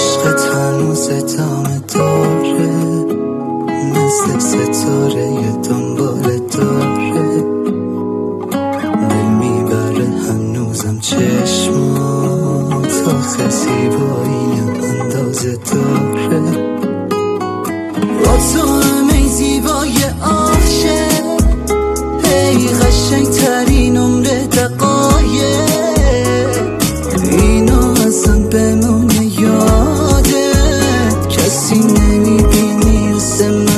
عشقت هنوز ادامه داره، مثل ستاره دنبال داره، نمیبره هنوزم چشمات، آخه زیباییم اندازه داره. با تو همه زیبای عاشق، ای قشنگ ترین عمر دقایق، اینو اصلا بمونه یاده، کسی نمیبینی مثل من.